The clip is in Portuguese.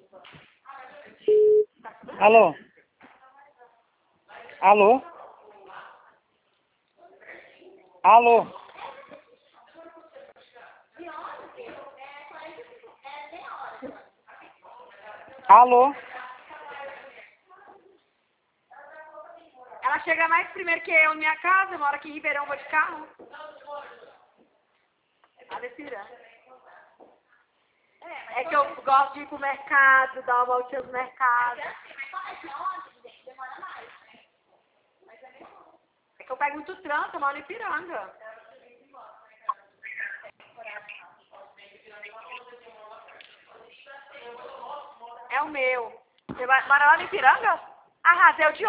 Alô? Alô? Alô? Alô? Ela chega mais primeiro que eu em minha casa, eu moro aqui em Ribeirão, vou de carro. A Depiranga. É que eu gosto de ir pro mercado, dar uma voltinha no mercado. É que eu pego muito trânsito, eu moro em Ipiranga. É o meu. Você mora lá no Ipiranga? Arrasei o de